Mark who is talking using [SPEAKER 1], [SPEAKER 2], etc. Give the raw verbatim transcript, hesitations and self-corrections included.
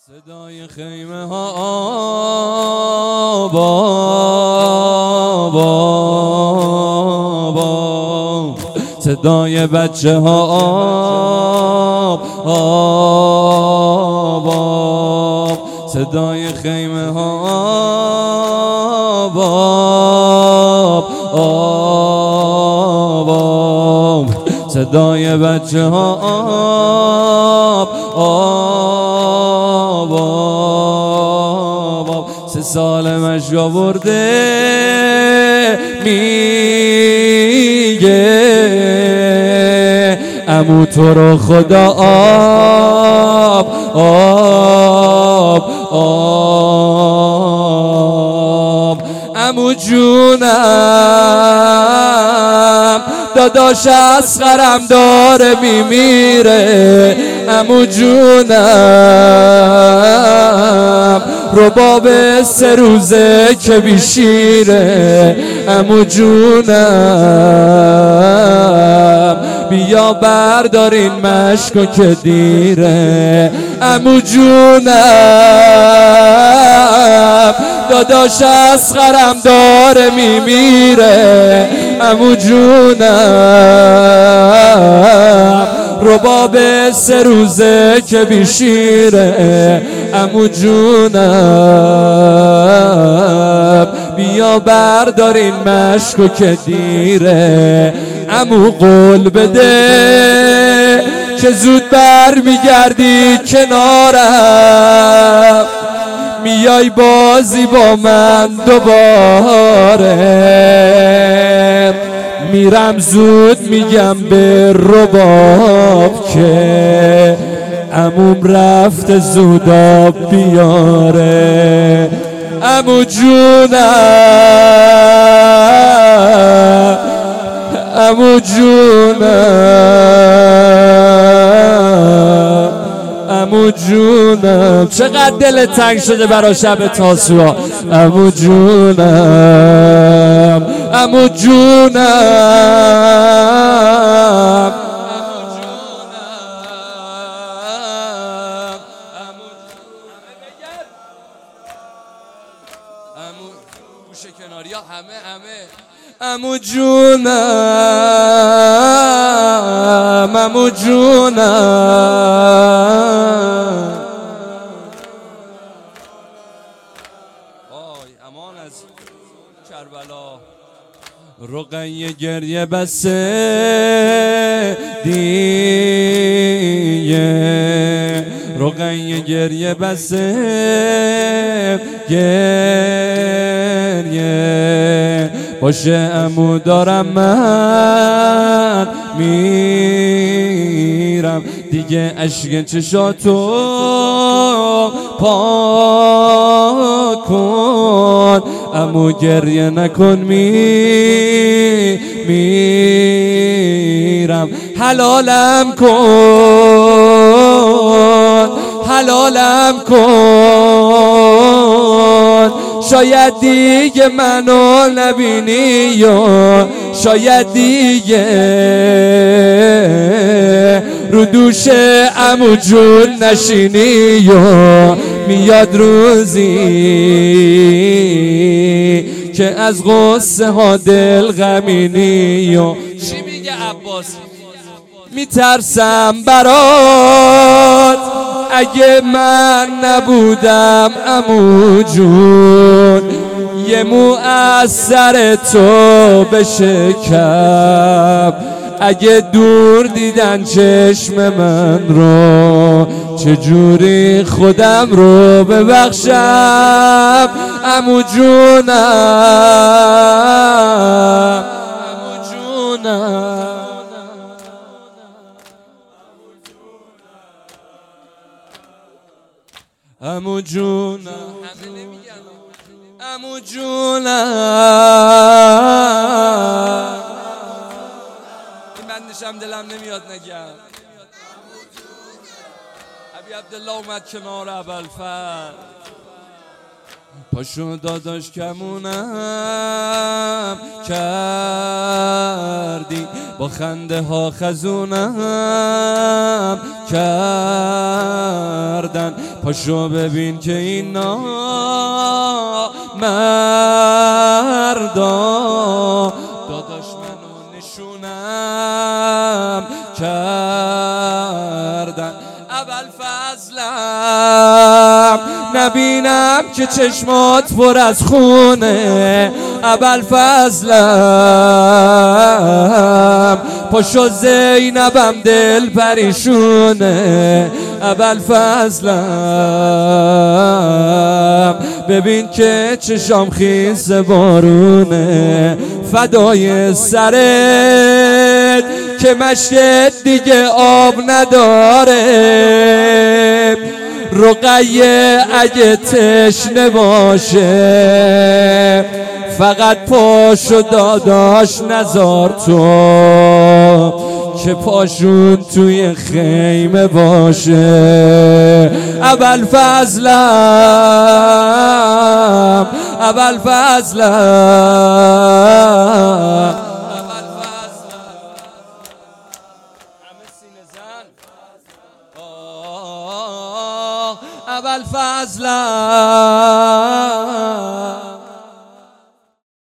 [SPEAKER 1] صدای خیمه ها آب آب آب آب، صدای بچه ها آب آب آب، صدای خیمه ها آب آب آب آب، صدای بچه ها آب آب آب آب. سه سال مشگا برده میگه عمو تو رو خدا آب آب آب. عمو جونم داداش اصغرم داره میمیره، عمو جونم رباب سه روزه که بیشیره، عمو جونم بیا بردارین مشکو که دیره، عمو جونم داداش اصغرم داره میمیره، عمو جونم رباب سه روزه که بیشیره، عمو جونم بیا بردارین مشکو که دیره. عمو قول بده که زود بر میگردی کنارم، میای بازی با من دوباره، میرم زود میگم به رباب که عموم رفته زود آب بیاره، عمو جونم عمو جونم عمو جونم. چقدر دل تنگ شده برا شب تاسوعا، عمو جونم عمو جونم عمو گوشه کناری ها همه همه، عمو جونم عمو جونم. وای امان از کربلا. رقیه گریه بسه دیگه، رقیه گریه بسه گریه، باشه عمو دارم من میرم دیگه، اشک چشاتو پاک کن، عمو گریه نکن می میرم، حلالم کن حلالم کن، شاید دیگه منو نبینی یا شاید دیگه رو دوش عمو جون نشینی یا میاد روزی که از غصه ها دل غمینی یا. چی میگه عباس؟ میترسم برات اگه من نبودم عمو جون، یه مو از سر تو بشه کم، اگه دور دیدن چشم من رو چجوری خودم رو ببخشم، عمو جونم عمو جونم عمو جونم همه نمیگن عمو جونم. این بندشم دلم نمیاد نگم. ابی عبدالله اومد کنار ابوالفضل، پاشو داداش کمونم کردی، با خنده ها خزونم کردن، پاشو ببین که این نامردا داداش منو نشونم کردن. ابوالفضلم نبینم که چشمات پر از خونه. ابوالفضلم پاشو زینبم دل پریشونه. ابوالفضلم ببین که چشام خیس بارونه. فدای سرت که مشت دیگه آب نداره. رقیه اگه تشنه باشه فقط پاشو داداش نزار تو که پاشون توی خیمه باشه. ابوالفضلم ابوالفضلم ابوالفضلم